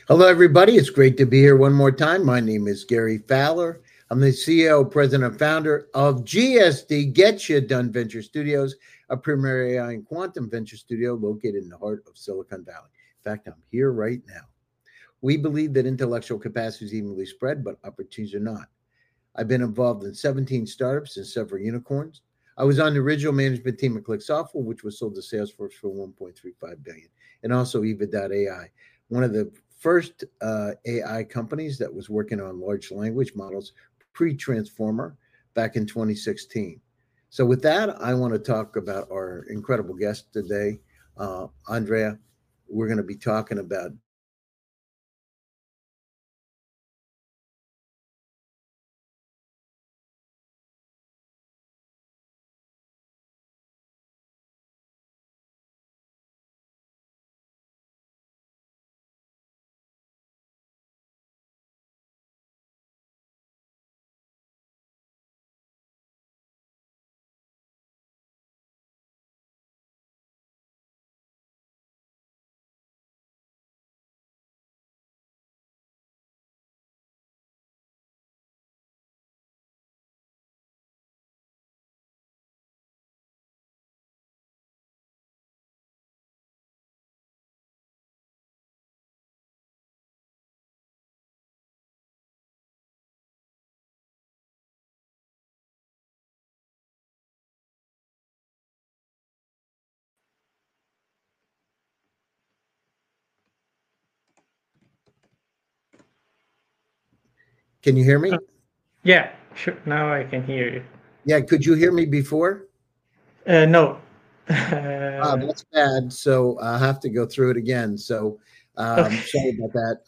Hello, everybody. It's great to be here one more time. My name is Gary Fowler. I'm the CEO, president, and founder of GSD, Get You Done Venture Studios, a premier AI and quantum venture studio located in the heart of Silicon Valley. In fact, I'm here right now. We believe that intellectual capacity is evenly spread, but opportunities are not. I've been involved in 17 startups and several unicorns. I was on the original management team at Click Software, which was sold to Salesforce for 1.35 billion, and also Eva.ai, one of the first AI companies that was working on large language models pre-transformer back in 2016. So with that, I want to talk about our incredible guest today, Andrea. We're going to be talking about can you hear Uh, me? yeah, sure. Now I can hear you. Yeah, could you hear me before? No. That's bad. So I have to go through it again. So sorry Okay. about that.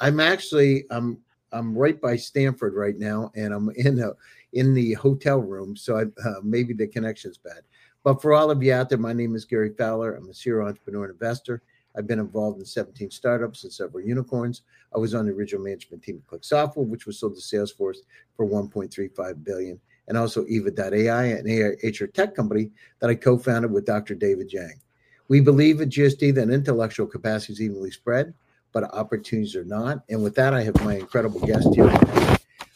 I'm right by Stanford right now, and I'm in the hotel room. So maybe the connection's bad. But for all of you out there, my name is Gary Fowler. I'm a serial entrepreneur and investor. I've been involved in 17 startups and several unicorns. I was on the original management team of Click Software, which was sold to Salesforce for 1.35 billion, and also Eva.ai, an AI HR tech company that I co-founded with Dr. David Yang. We believe at GSD that intellectual capacity is evenly spread, but opportunities are not. And with that, I have my incredible guest here today.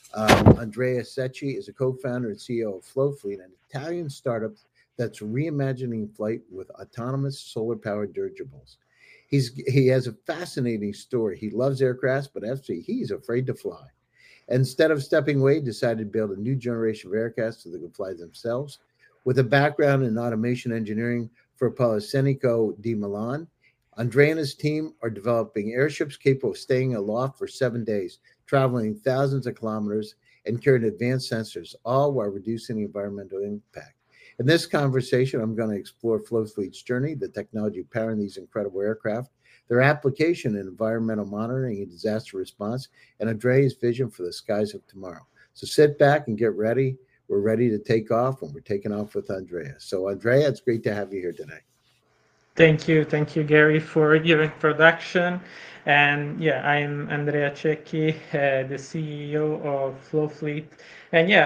Andrea Secchi is a co-founder and CEO of Flowfleet, an Italian startup that's reimagining flight with autonomous solar-powered dirigibles. He has a fascinating story. He loves aircrafts, but actually he's afraid to fly. Instead of stepping away, he decided to build a new generation of aircrafts so they could fly themselves. With a background in automation engineering for Politecnico di Milan, Andrea and his team are developing airships capable of staying aloft for 7 days, traveling thousands of kilometers, and carrying advanced sensors, all while reducing the environmental impact. In this conversation, I'm going to explore Flowfleet's journey, the technology powering these incredible aircraft, their application in environmental monitoring and disaster response, and Andrea's vision for the skies of tomorrow. So sit back and get ready. We're ready to take off, and we're taking off with Andrea. So, Andrea, it's great to have you here today. Thank you, Gary, for your introduction. And yeah, I'm Andrea Cecchi, the CEO of Flowfleet. And yeah,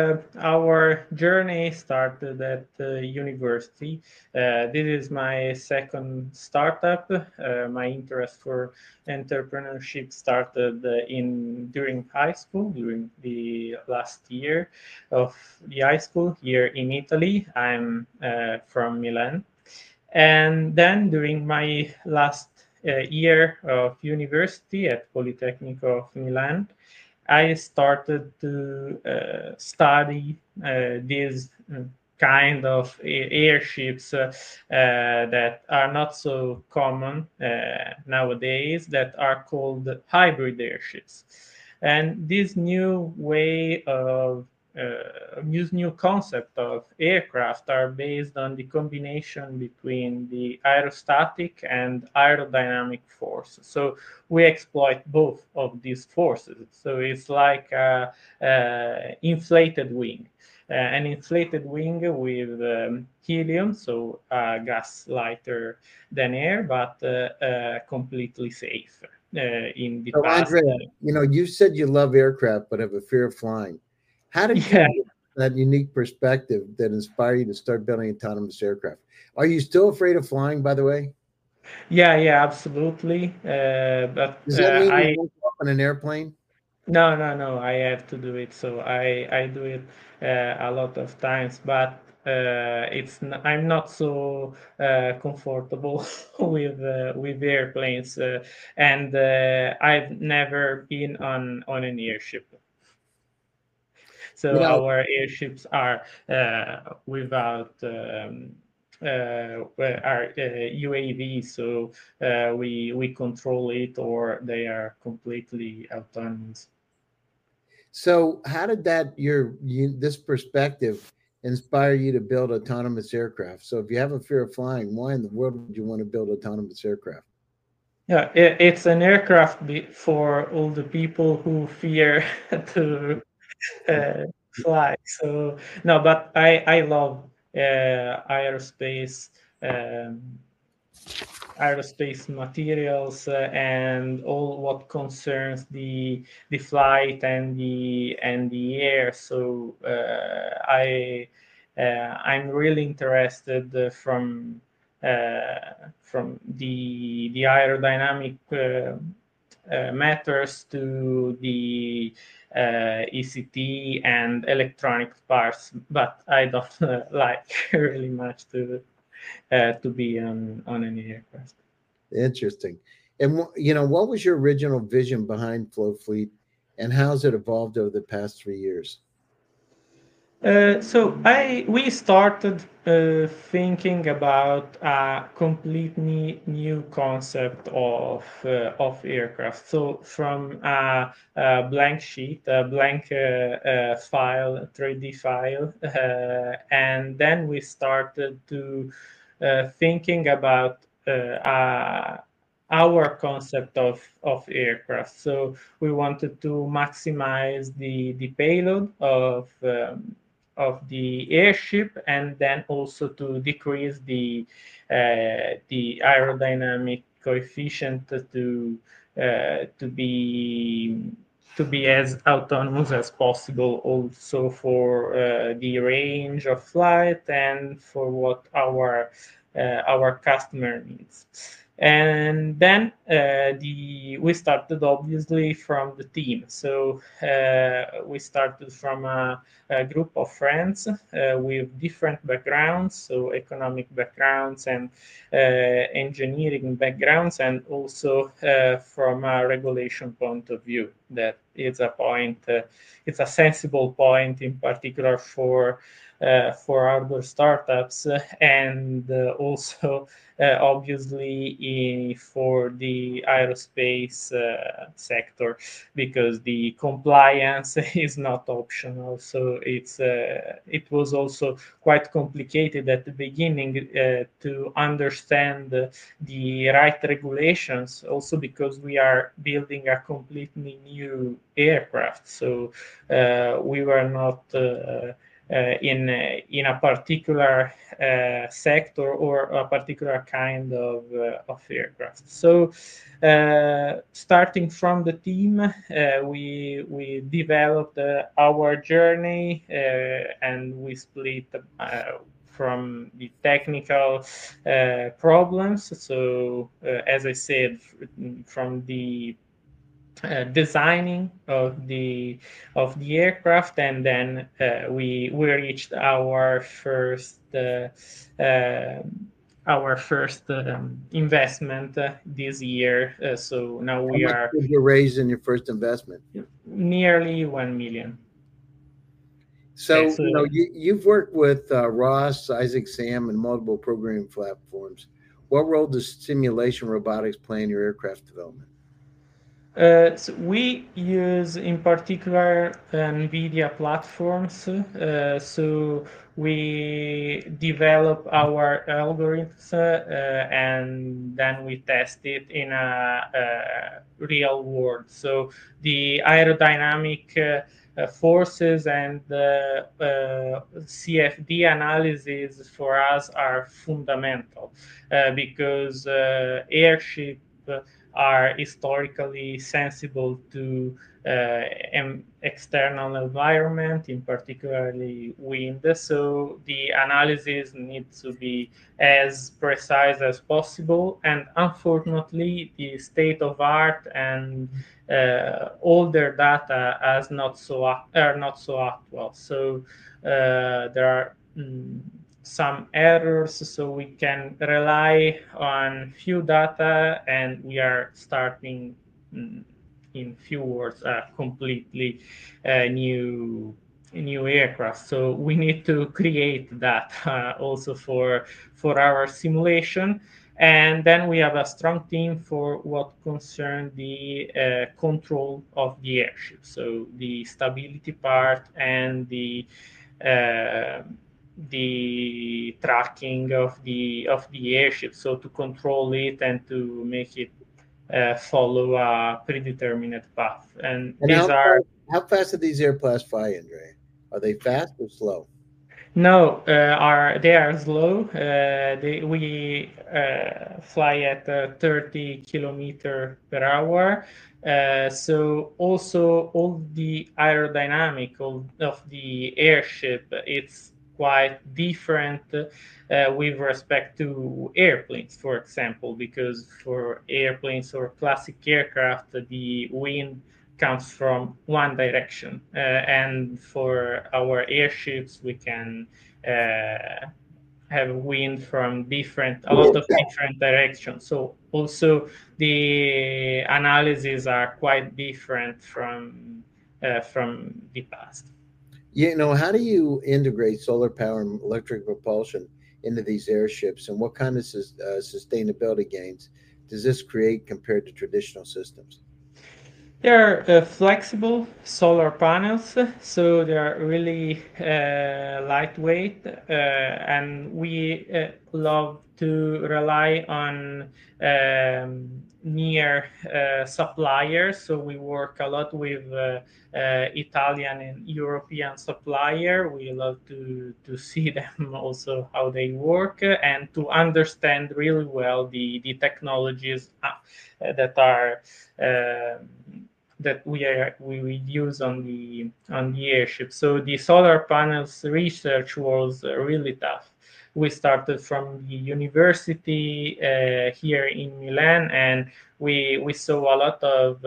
our journey started at university. This is my second startup. My interest for entrepreneurship started in during high school, during the last year of the high school here in Italy. I'm from Milan. And then during my last year of university at Politecnico of Milan, I started to study these kind of airships that are not so common nowadays, that are called hybrid airships. And this new way of this new concept of aircraft are based on the combination between the aerostatic and aerodynamic force. So we exploit both of these forces. So it's like a inflated wing. An inflated wing with helium, so gas lighter than air, but completely safe. In the So, past, Andrea, you said you love aircraft but have a fear of flying. How did you yeah, get that unique perspective that inspired you to start building autonomous aircraft? Are you still afraid of flying, by the way? Yeah, absolutely. But Does that mean you I won't go up on an airplane? no. I have to do it. So I do it a lot of times, but I'm not so comfortable with airplanes, and I've never been on an airship. You So know, our airships are without. Are UAV, so we control it, or they are completely autonomous. so how did this perspective inspire you to build autonomous aircraft? So if you have a fear of flying, why in the world would you want to build autonomous aircraft? Yeah, it's an aircraft for all the people who fear to uh, fly. So no, but I love aerospace. Um, Aerospace materials and all what concerns the flight and the air. So I'm really interested from the aerodynamic matters to the ECT and electronic parts, but I don't like really much to be on an aircraft. Interesting. And you know, what was your original vision behind Flowfleet, and how's it evolved over the past 3 years? So we started thinking about a completely new concept of aircraft. So from a blank sheet, a blank file, 3D file, and then we started to thinking about our concept of aircraft. So we wanted to maximize the payload of the airship, and then also to decrease the aerodynamic coefficient to be as autonomous as possible, also for the range of flight and for what our customer needs. And then we started obviously from the team. So we started from a group of friends with different backgrounds, so economic backgrounds and engineering backgrounds, and also from a regulation point of view. That is a point, it's a sensible point, in particular for hardware startups, and also obviously for the aerospace sector, because the compliance is not optional. So it was also quite complicated at the beginning to understand the right regulations, also because we are building a completely new aircraft. So we were not in a particular sector or a particular kind of aircraft. So, starting from the team, we developed our journey, and we split from the technical problems. So, as I said, from the designing of the aircraft, and then we reached uh, our first investment this year. So now How we much are did you raise in your first investment? nearly 1 million. So, It's you know, you've worked with Ross, Isaac Sam, and multiple programming platforms. What role does simulation robotics play in your aircraft development? So we use in particular NVIDIA platforms. So we develop our algorithms and then we test it in a real world. So the aerodynamic forces and the CFD analysis for us are fundamental because airship are historically sensible to external environment, in particularly wind. So the analysis needs to be as precise as possible. And unfortunately, the state of art and older data are not so actual. So there are some errors, so we can rely on few data, and we are starting in few words a completely new aircraft. So we need to create that also for our simulation. And then we have a strong team for what concerns the control of the airship, so the stability part and the tracking of the airship, so to control it and to make it follow a predetermined path. And these are how fast are these airplanes fly, Andrea? Are they fast or slow? no, they are slow. We fly at 30 kilometer per hour. So also all the aerodynamic of the airship, it's quite different with respect to airplanes, for example, because for airplanes or classic aircraft, the wind comes from one direction, and for our airships we can have wind from a lot of different directions. So also the analyses are quite different from the past. How do you integrate solar power and electric propulsion into these airships, and what kind of sustainability gains does this create compared to traditional systems? They are flexible solar panels, so they are really lightweight, and we love to rely on near suppliers. So we work a lot with Italian and European supplier. We love to see them also how they work and to understand really well the technologies that are that we use on the airship. So the solar panels research was really tough. We started from the university here in Milan, and we saw a lot of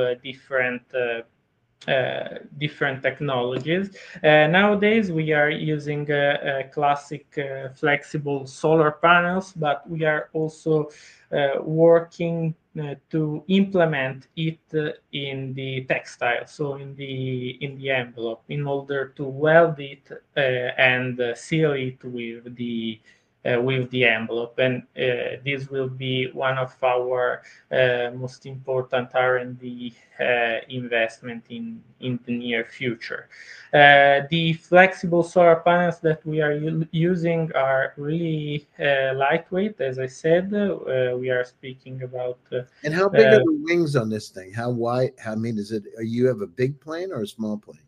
different technologies. Nowadays, we are using classic flexible solar panels, but we are also working to implement it in the textile, so in the envelope, in order to weld it and seal it with the envelope. And this will be one of our most important R&D investment in the near future. The flexible solar panels that we are using are really lightweight, as I said. We are speaking about. And how big are the wings on this thing? How wide? I mean, you have a big plane or a small plane?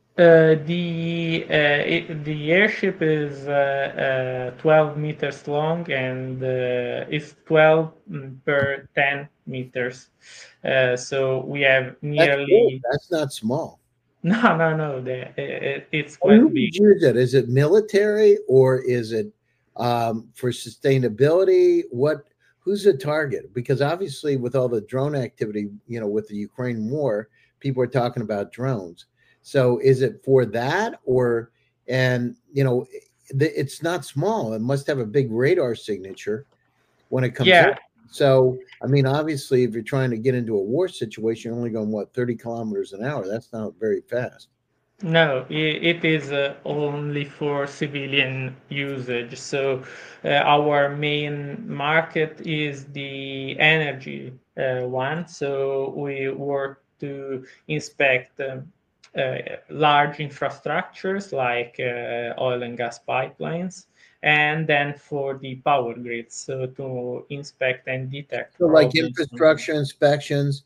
The airship is 12 meters long, and is 12 per 10 meters. So we have nearly. That's not small. No. It's Who quite would big. use it? Is it military or is it for sustainability? Who's the target? Because obviously, with all the drone activity, with the Ukraine war, people are talking about drones. So, is it for that, it's not small. It must have a big radar signature when it comes in. So, I mean, obviously, if you're trying to get into a war situation, you're only going 30 kilometers an hour. That's not very fast. No, it is only for civilian usage. So our main market is the energy one. So we work to inspect large infrastructures like oil and gas pipelines, and then for the power grids, so to inspect and detect So, like problems. infrastructure inspections,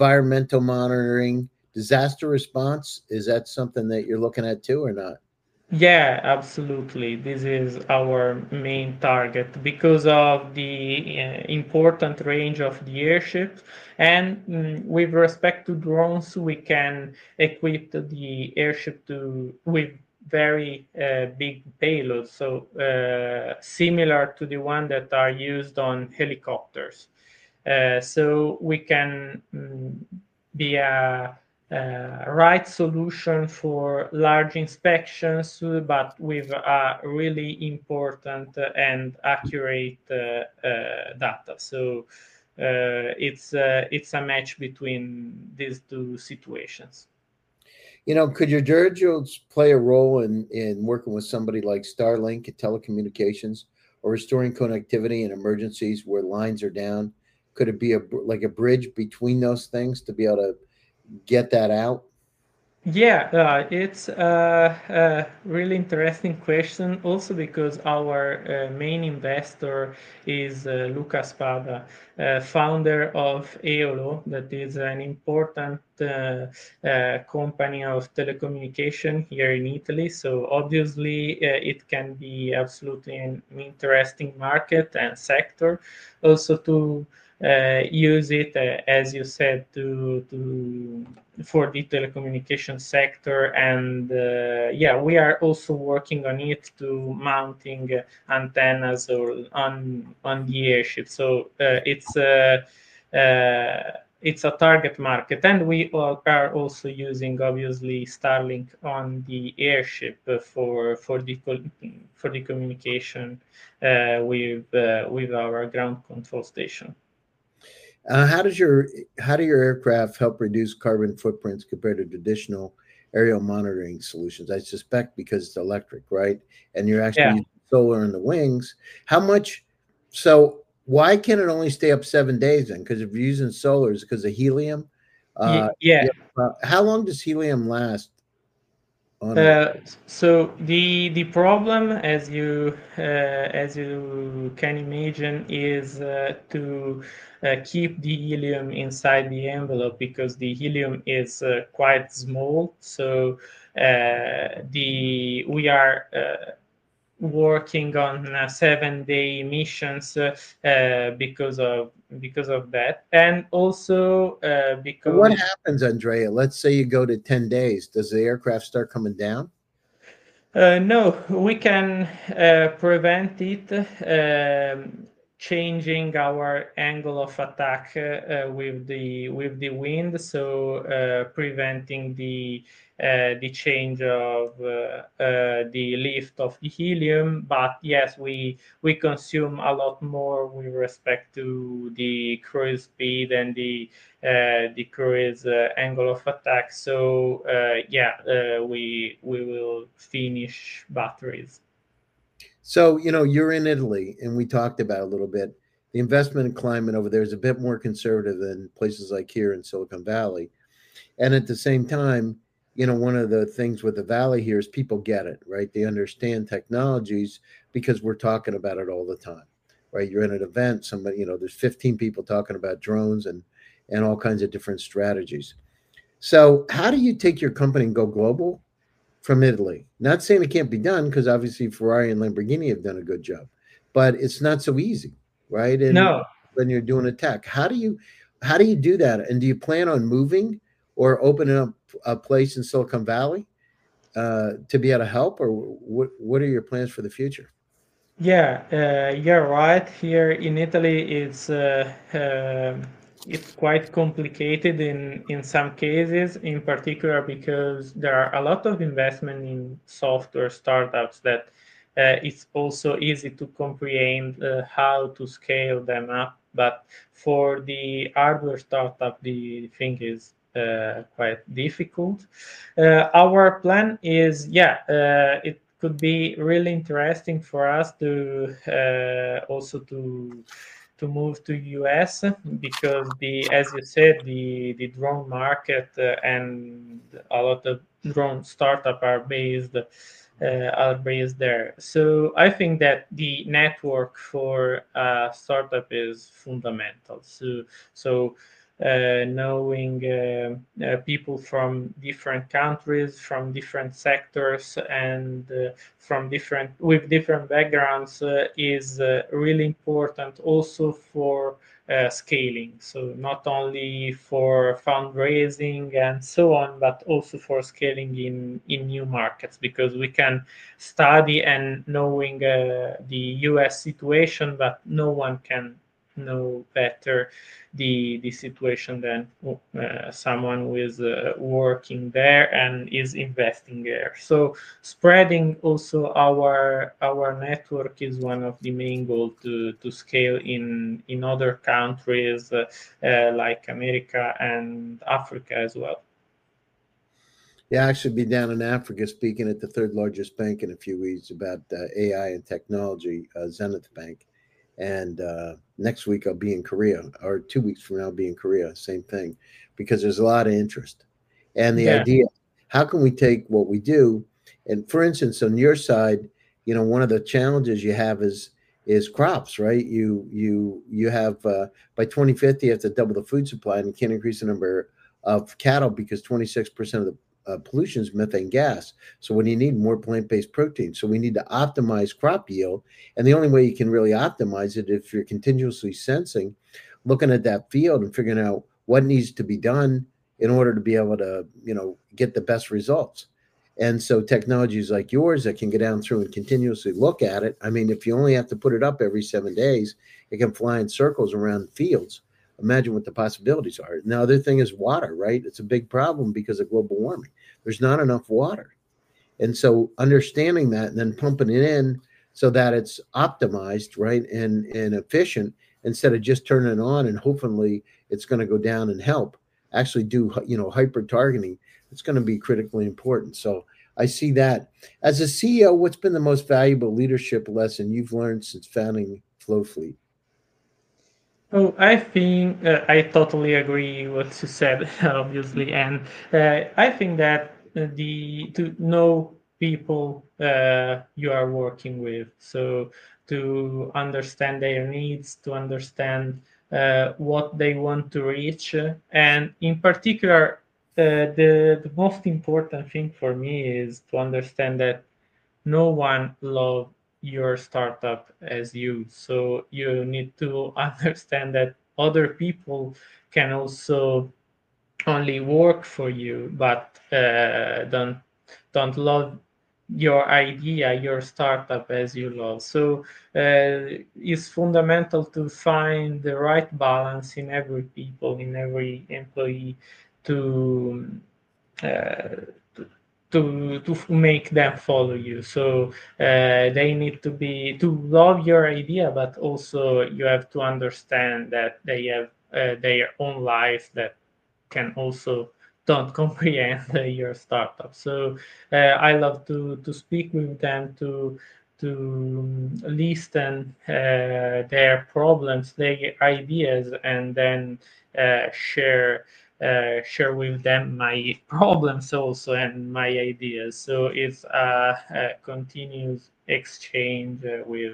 environmental monitoring, disaster response, is that something that you're looking at too or not? Yeah, absolutely. This is our main target because of the important range of the airships. And with respect to drones, we can equip the airship with very big payloads, so similar to the one that are used on helicopters. So we can be a right solution for large inspections, but with a really important and accurate data. So it's a match between these two situations. Could your dirigibles play a role in working with somebody like Starlink at telecommunications or restoring connectivity in emergencies where lines are down? Could it be like a bridge between those things to be able to get that out? Yeah, it's a really interesting question. Also, because our main investor is Luca Spada, founder of Eolo, that is an important company of telecommunication here in Italy. So obviously, it can be absolutely an interesting market and sector. Also to use it, as you said, to for the telecommunication sector. And yeah, we are also working on it to mounting antennas or on the airship. So it's a target market, and we are also using obviously Starlink on the airship for the communication with our ground control station. How does how do your aircraft help reduce carbon footprints compared to traditional aerial monitoring solutions? I suspect because it's electric, right? And you're actually Yeah. using solar in the wings. How much? So why can it only stay up 7 days then? Because if you're using solar, is it because of helium? Yeah. Yeah. How long does helium last on a? Uh, so the problem, as you can imagine, is to keep the helium inside the envelope, because the helium is quite small. So the we are working on 7 day missions because of that, and also What because happens, Andrea? Let's say you go to 10 days. Does the aircraft start coming down? no, we can prevent it changing our angle of attack with the wind, so preventing the change of the lift of the helium. But yes, we consume a lot more with respect to the cruise speed and the cruise angle of attack. So yeah, we will finish batteries. So, you're in Italy, and we talked about a little bit. The investment climate over there is a bit more conservative than places like here in Silicon Valley. And at the same time, one of the things with the Valley here is people get it, right? They understand technologies because we're talking about it all the time, right? You're in an event, somebody, there's 15 people talking about drones and all kinds of different strategies. So, how do you take your company and go global from Italy? Not saying it can't be done, because obviously Ferrari and Lamborghini have done a good job, but it's not so easy, right? And No, when you're doing a tech, how do you do that? And do you plan on moving or opening up a place in Silicon Valley to be able to help, or what are your plans for the future? yeah, you're right. Here in Italy, it's quite complicated in some cases, in particular because there are a lot of investment in software startups that it's also easy to comprehend how to scale them up. But for the hardware startup, the thing is quite difficult. Our plan is, yeah, it could be really interesting for us to also to move to US, because as you said, the drone market and a lot of drone startup are based there. So I think that the network for startup is fundamental. So knowing people from different countries, from different sectors, and from different backgrounds is really important also for scaling. So not only for fundraising and so on, but also for scaling in new markets, because we can study and knowing the US situation, but no one can know better the situation than someone who is working there and is investing there. So spreading also our network is one of the main goals to scale in other countries like America and Africa as well. Yeah, I should be down in Africa speaking at the third largest bank in a few weeks about AI and technology, Zenith Bank. And next week I'll be in Korea, or 2 weeks from now I'll be in Korea. Same thing, because there's a lot of interest. And the Yeah. idea, how can we take what we do, and for instance, on your side, one of the challenges you have is crops, right? You have by 2050 you have to double the food supply, and you can't increase the number of cattle because 26% of the pollution is methane gas. So when you need more plant-based protein, so we need to optimize crop yield, and the only way you can really optimize it if you're continuously sensing, looking at that field and figuring out what needs to be done in order to be able to get the best results. And so technologies like yours that can get down through and continuously look at it. I mean, if you only have to put it up every 7 days, it can fly in circles around fields. Imagine what the possibilities are. Now, the other thing is water, right? It's a big problem because of global warming. There's not enough water. And so understanding that and then pumping it in so that it's optimized, right, and efficient, instead of just turning it on and hopefully it's going to go down and help, actually do, hyper targeting. It's going to be critically important. So I see that. As a CEO, what's been the most valuable leadership lesson you've learned since founding Flowfleet? Oh, I think I totally agree what you said, obviously, and I think that the to know people you are working with, so to understand their needs, to understand what they want to reach, and in particular, the most important thing for me is to understand that no one loves your startup as you. So you need to understand that other people can also only work for you, but don't love your idea, your startup as you love. So it's fundamental to find the right balance in every people, in every employee, to uh, to make them follow you. So they need to love your idea, but also you have to understand that they have their own life that can also don't comprehend your startup. So I love to speak with them, to listen their problems, their ideas, and then share with them my problems also and my ideas. So it's a continuous exchange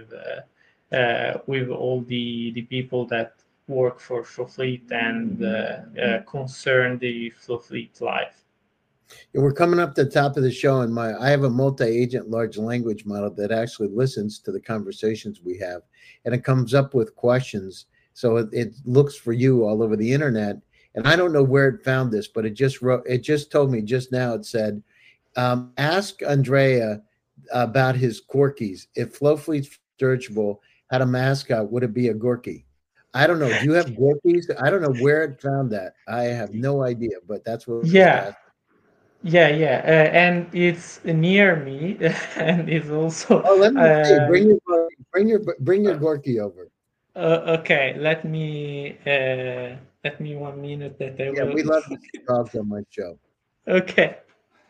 with all the people that work for Flowfleet and concern the Flowfleet life. And we're coming up to the top of the show, and I have a multi-agent large language model that actually listens to the conversations we have, and it comes up with questions. So it looks for you all over the internet, and I don't know where it found this, but it just told me just now. It said, ask Andrea about his Corkies. If Flowfleet's searchable had a mascot, would it be a Gorky? I don't know. Do you have Gorkies? I don't know where it found that. I have no idea, but that's what it's Yeah, asking. yeah, and it's near me, and it's also Oh, let me see. Bring your Gorky over. okay. Let me 1 minute that I Yeah, will. we love to see dogs on my show. Okay.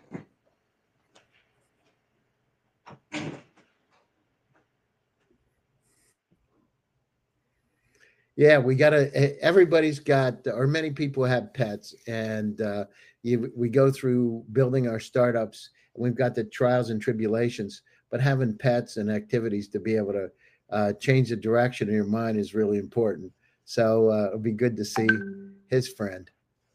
Yeah, we gotta. Everybody's got, or many people have pets, and we go through building our startups. And we've got the trials and tribulations, but having pets and activities to be able to change the direction of your mind is really important. So it'll be good to see his friend.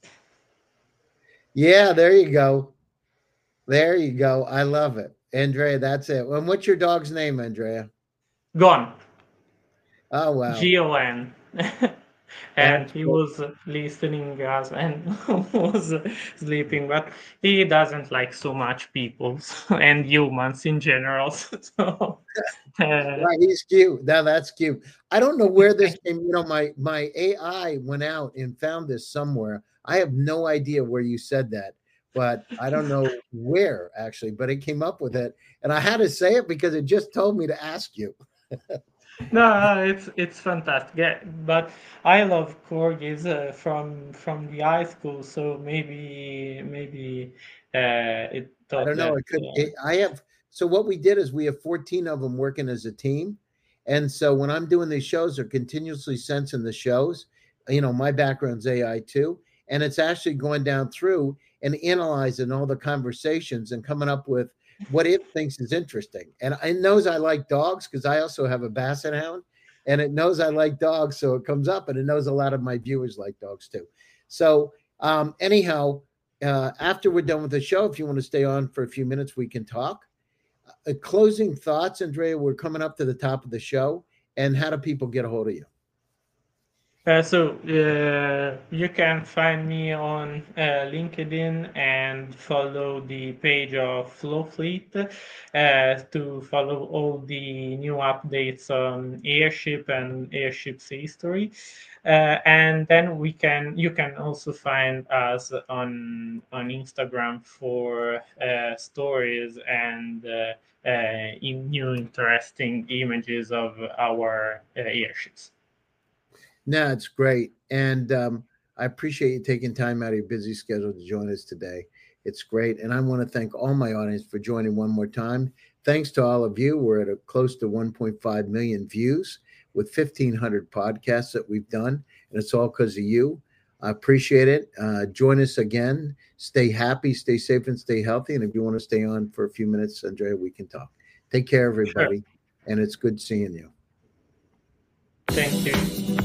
Yeah, there you go. There you go. I love it. Andrea, that's it. And what's your dog's name, Andrea? Gon. Oh, wow. Gon. And That's he cool. was listening us and was sleeping, but he doesn't like so much people and humans in general. So, Right, he's cute. Now that's cute. I don't know where this came. My AI went out and found this somewhere. I have no idea where you said that, but I don't know where actually. But it came up with it, and I had to say it because it just told me to ask you. no, it's fantastic. Yeah, but I love corgis from the high school, so maybe it I thought don't know. that. It could. I have. So what we did is we have 14 of them working as a team, and so when I'm doing these shows, they're continuously sensing the shows. My background's AI too, and it's actually going down through and analyzing all the conversations and coming up with what it thinks is interesting. And it knows I like dogs because I also have a basset hound, and it knows I like dogs, so it comes up, and it knows a lot of my viewers like dogs too. So anyhow, after we're done with the show, if you want to stay on for a few minutes, we can talk. Closing thoughts, Andrea. We're coming up to the top of the show, and how do people get a hold of you? You can find me on LinkedIn and follow the page of Flowfleet to follow all the new updates on Airship and Airship's history. And then you can also find us on Instagram for stories and in new interesting images of our airships. No, it's great. And I appreciate you taking time out of your busy schedule to join us today. It's great. And I want to thank all my audience for joining one more time. Thanks to all of you. We're at close to 1.5 million views with 1,500 podcasts that we've done. And it's all because of you. I appreciate it. Join us again. Stay happy, stay safe, and stay healthy. And if you want to stay on for a few minutes, Andrea, we can talk. Take care, everybody. Sure. And it's good seeing you. Thank you.